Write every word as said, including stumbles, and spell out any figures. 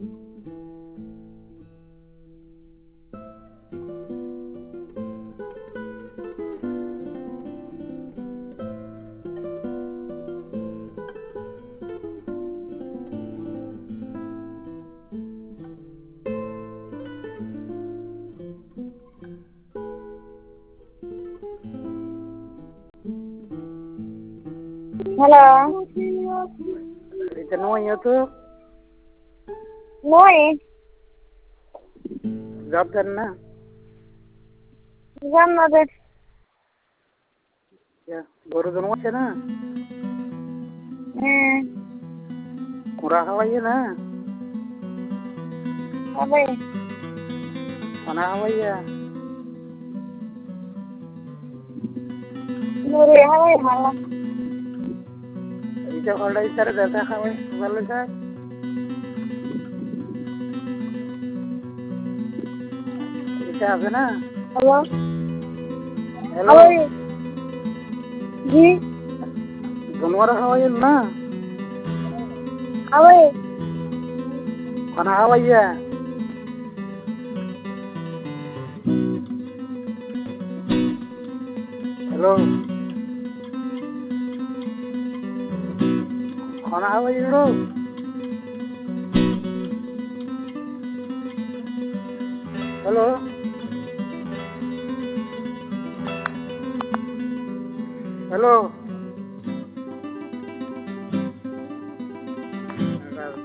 Halo. Itu namanya tuh. Noi. Job करना Jangan ada. ya baru dono আছে না Hmm. কুড়া খাওয়াইয়ে না Apa? খানা খাওয়াইয়া Nuri apa ya malah? এটা হলডাই সারে দেখা খাওয়াই ভালো স্যার এটা আছে না Halo. Hello Halo. Ji. জানোয়ার খাওয়াইয়ে না Apa? খানা খাওয়াইয়া হ্যালো খানা খাওয়াইয়ে रो হ্যালো হ্যালো